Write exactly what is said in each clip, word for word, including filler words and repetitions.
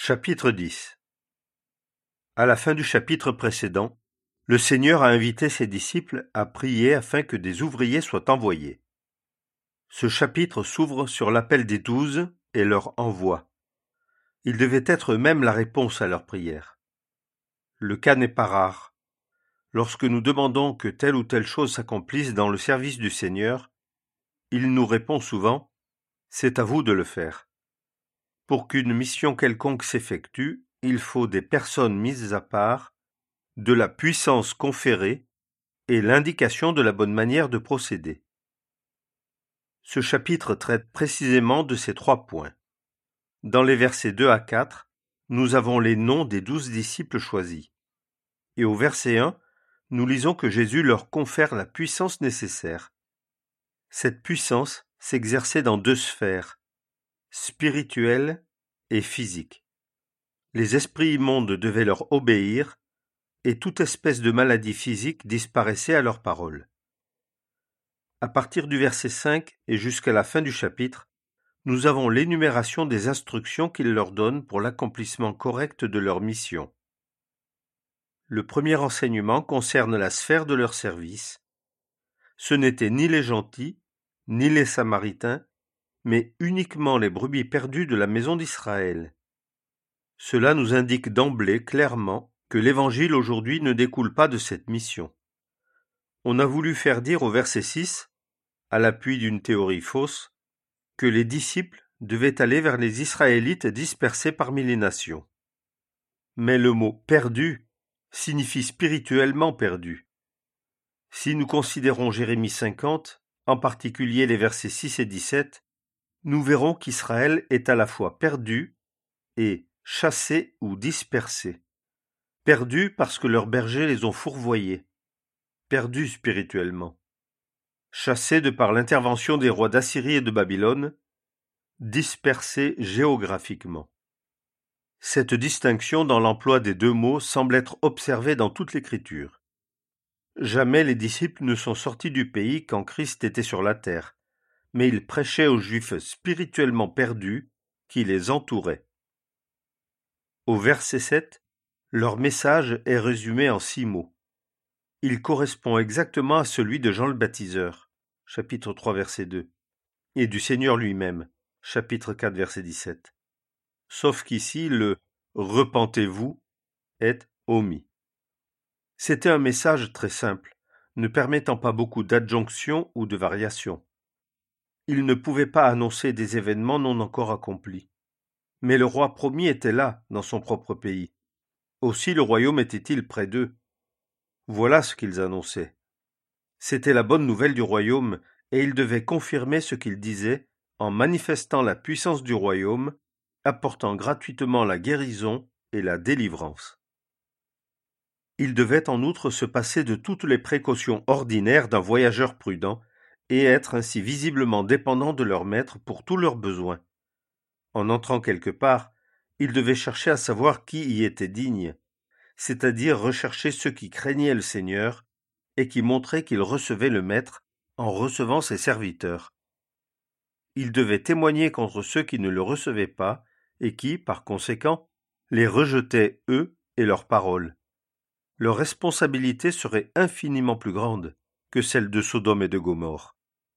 Chapitre dix. À la fin du chapitre précédent, le Seigneur a invité ses disciples à prier afin que des ouvriers soient envoyés. Ce chapitre s'ouvre sur l'appel des douze et leur envoi. Il devait être eux-mêmes la réponse à leur prière. Le cas n'est pas rare. Lorsque nous demandons que telle ou telle chose s'accomplisse dans le service du Seigneur, il nous répond souvent « C'est à vous de le faire ». Pour qu'une mission quelconque s'effectue, il faut des personnes mises à part, de la puissance conférée et l'indication de la bonne manière de procéder. Ce chapitre traite précisément de ces trois points. Dans les versets deux à quatre, nous avons les noms des douze disciples choisis. Et au verset un, nous lisons que Jésus leur confère la puissance nécessaire. Cette puissance s'exerçait dans deux sphères, spirituelle et physique. Les esprits immondes devaient leur obéir, et toute espèce de maladie physique disparaissait à leur parole. À partir du verset cinq et jusqu'à la fin du chapitre, nous avons l'énumération des instructions qu'il leur donne pour l'accomplissement correct de leur mission. Le premier enseignement concerne la sphère de leur service. Ce n'étaient ni les gentils, ni les Samaritains, mais uniquement les brebis perdues de la maison d'Israël. Cela nous indique d'emblée clairement que l'Évangile aujourd'hui ne découle pas de cette mission. On a voulu faire dire au verset six, à l'appui d'une théorie fausse, que les disciples devaient aller vers les Israélites dispersés parmi les nations. Mais le mot « perdu » signifie spirituellement perdu. Si nous considérons Jérémie cinquante, en particulier les versets six et dix-sept, nous verrons qu'Israël est à la fois perdu et chassé ou dispersé. Perdu parce que leurs bergers les ont fourvoyés. Perdu spirituellement. Chassé de par l'intervention des rois d'Assyrie et de Babylone, dispersé géographiquement. Cette distinction dans l'emploi des deux mots semble être observée dans toute l'Écriture. Jamais les disciples ne sont sortis du pays quand Christ était sur la terre, mais ils prêchaient aux Juifs spirituellement perdus qui les entouraient. Au verset sept, leur message est résumé en six mots. Il correspond exactement à celui de Jean le Baptiseur, chapitre trois, verset deux, et du Seigneur lui-même, chapitre quatre, verset dix-sept. Sauf qu'ici, le « repentez-vous » est omis. C'était un message très simple, ne permettant pas beaucoup d'adjonctions ou de variations. Il ne pouvait pas annoncer des événements non encore accomplis. Mais le roi promis était là, dans son propre pays. Aussi le royaume était-il près d'eux. Voilà ce qu'ils annonçaient. C'était la bonne nouvelle du royaume, et ils devaient confirmer ce qu'ils disaient en manifestant la puissance du royaume, apportant gratuitement la guérison et la délivrance. Ils devaient en outre se passer de toutes les précautions ordinaires d'un voyageur prudent et être ainsi visiblement dépendants de leur maître pour tous leurs besoins. En entrant quelque part, ils devaient chercher à savoir qui y était digne, c'est-à-dire rechercher ceux qui craignaient le Seigneur et qui montraient qu'ils recevaient le Maître en recevant ses serviteurs. Ils devaient témoigner contre ceux qui ne le recevaient pas et qui, par conséquent, les rejetaient eux et leurs paroles. Leur responsabilité serait infiniment plus grande que celle de Sodome et de Gomorrhe.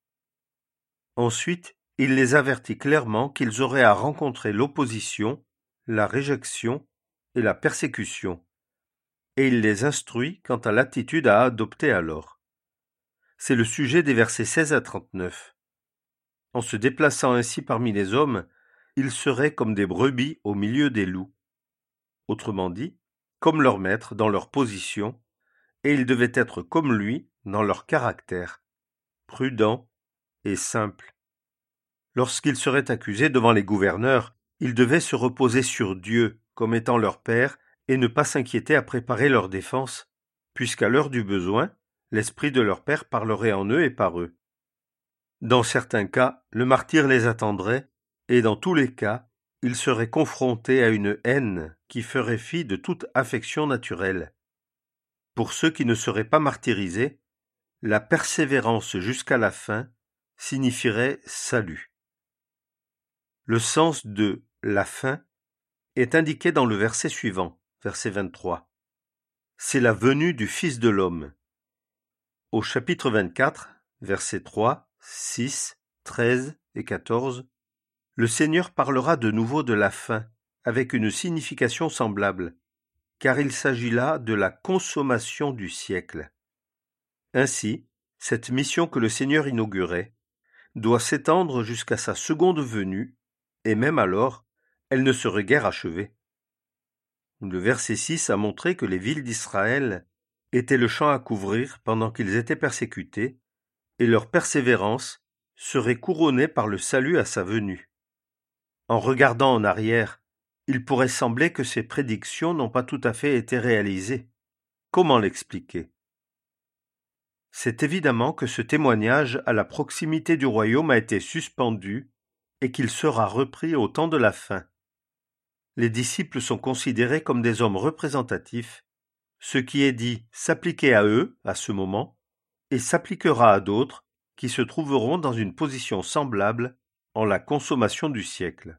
Ensuite, il les avertit clairement qu'ils auraient à rencontrer l'opposition, la réjection et la persécution, et il les instruit quant à l'attitude à adopter alors. C'est le sujet des versets seize à trente-neuf. En se déplaçant ainsi parmi les hommes, ils seraient comme des brebis au milieu des loups. Autrement dit, comme leur maître dans leur position, et ils devaient être comme lui dans leur caractère, prudent et simple. Lorsqu'ils seraient accusés devant les gouverneurs, ils devaient se reposer sur Dieu comme étant leur Père et ne pas s'inquiéter à préparer leur défense, puisqu'à l'heure du besoin, l'esprit de leur Père parlerait en eux et par eux. Dans certains cas, le martyre les attendrait, et dans tous les cas, ils seraient confrontés à une haine qui ferait fi de toute affection naturelle. Pour ceux qui ne seraient pas martyrisés, la persévérance jusqu'à la fin signifierait salut. Le sens de « la fin » est indiqué dans le verset suivant, verset vingt-trois. C'est la venue du Fils de l'homme. Au chapitre vingt-quatre, versets trois, six, treize et quatorze, le Seigneur parlera de nouveau de la fin, avec une signification semblable, car il s'agit là de la consommation du siècle. Ainsi, cette mission que le Seigneur inaugurait doit s'étendre jusqu'à sa seconde venue, et même alors, elle ne serait guère achevée. Le verset six a montré que les villes d'Israël étaient le champ à couvrir pendant qu'ils étaient persécutés, et leur persévérance serait couronnée par le salut à sa venue. En regardant en arrière, il pourrait sembler que ces prédictions n'ont pas tout à fait été réalisées. Comment l'expliquer ? C'est évidemment que ce témoignage à la proximité du royaume a été suspendu et qu'il sera repris au temps de la fin. Les disciples sont considérés comme des hommes représentatifs. Ce qui est dit s'appliquait à eux, à ce moment, et s'appliquera à d'autres qui se trouveront dans une position semblable en la consommation du siècle.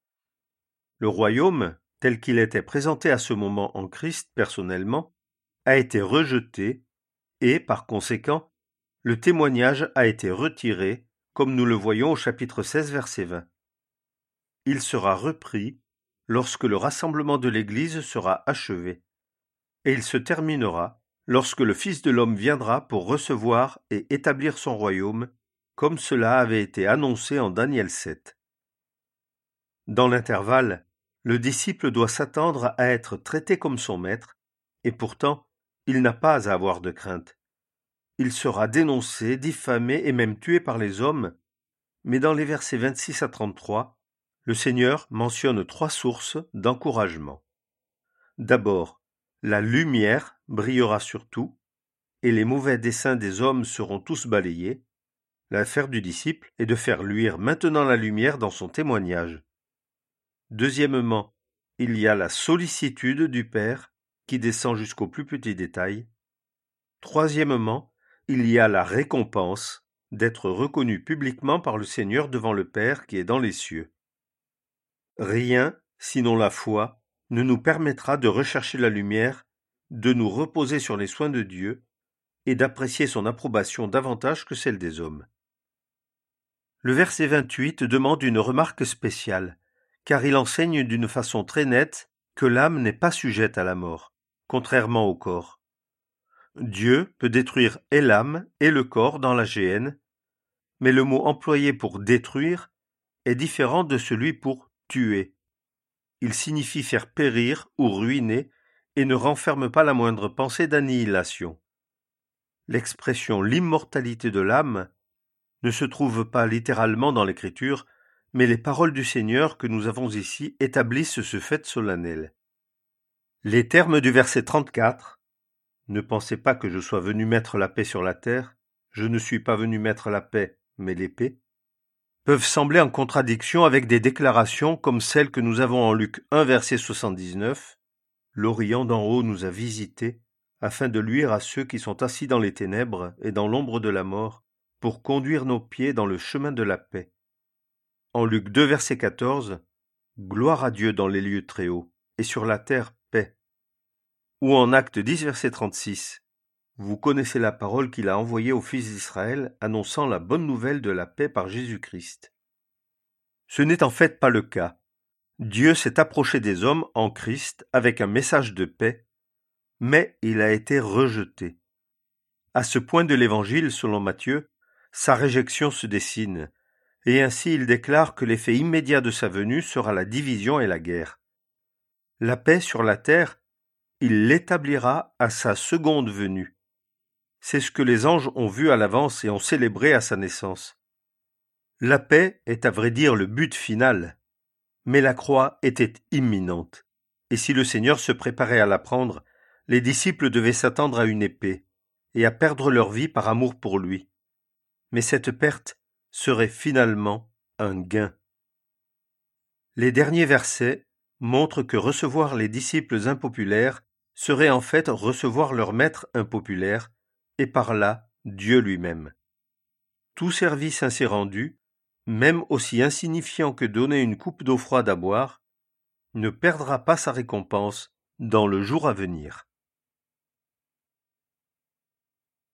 Le royaume, tel qu'il était présenté à ce moment en Christ personnellement, a été rejeté et, par conséquent, le témoignage a été retiré, comme nous le voyons au chapitre seize, verset vingt. Il sera repris lorsque le rassemblement de l'Église sera achevé, et il se terminera lorsque le Fils de l'homme viendra pour recevoir et établir son royaume, comme cela avait été annoncé en Daniel sept. Dans l'intervalle, le disciple doit s'attendre à être traité comme son maître, et pourtant, il n'a pas à avoir de crainte. Il sera dénoncé, diffamé et même tué par les hommes, mais dans les versets vingt-six à trente-trois, le Seigneur mentionne trois sources d'encouragement. D'abord, la lumière brillera sur tout, et les mauvais desseins des hommes seront tous balayés. L'affaire du disciple est de faire luire maintenant la lumière dans son témoignage. Deuxièmement, il y a la sollicitude du Père qui descend jusqu'au plus petit détail. Troisièmement, il y a la récompense d'être reconnu publiquement par le Seigneur devant le Père qui est dans les cieux. Rien, sinon la foi, ne nous permettra de rechercher la lumière, de nous reposer sur les soins de Dieu et d'apprécier son approbation davantage que celle des hommes. Le verset vingt-huit demande une remarque spéciale, car il enseigne d'une façon très nette que l'âme n'est pas sujette à la mort, contrairement au corps. Dieu peut détruire et l'âme et le corps dans la géhenne, mais le mot employé pour détruire est différent de celui pour tuer. Il signifie faire périr ou ruiner et ne renferme pas la moindre pensée d'annihilation. L'expression l'immortalité de l'âme ne se trouve pas littéralement dans l'Écriture, mais les paroles du Seigneur que nous avons ici établissent ce fait solennel. Les termes du verset trente-quatre, « Ne pensez pas que je sois venu mettre la paix sur la terre, je ne suis pas venu mettre la paix, mais l'épée », peuvent sembler en contradiction avec des déclarations comme celles que nous avons en Luc un, verset soixante-dix-neuf. « L'Orient d'en haut nous a visités, afin de luire à ceux qui sont assis dans les ténèbres et dans l'ombre de la mort, pour conduire nos pieds dans le chemin de la paix. » En Luc deux, verset quatorze, « Gloire à Dieu dans les lieux très hauts, et sur la terre paix. » Ou en Acte dix, verset trente-six, « Vous connaissez la parole qu'il a envoyée aux fils d'Israël, annonçant la bonne nouvelle de la paix par Jésus-Christ. » Ce n'est en fait pas le cas. Dieu s'est approché des hommes en Christ avec un message de paix, mais il a été rejeté. À ce point de l'Évangile, selon Matthieu, sa réjection se dessine, et ainsi il déclare que l'effet immédiat de sa venue sera la division et la guerre. La paix sur la terre, il l'établira à sa seconde venue. C'est ce que les anges ont vu à l'avance et ont célébré à sa naissance. La paix est à vrai dire le but final, mais la croix était imminente, et si le Seigneur se préparait à la prendre, les disciples devaient s'attendre à une épée, et à perdre leur vie par amour pour lui. Mais cette perte serait finalement un gain. Les derniers versets montrent que recevoir les disciples impopulaires serait en fait recevoir leur maître impopulaire, et par là Dieu lui-même. Tout service ainsi rendu, même aussi insignifiant que donner une coupe d'eau froide à boire, ne perdra pas sa récompense dans le jour à venir.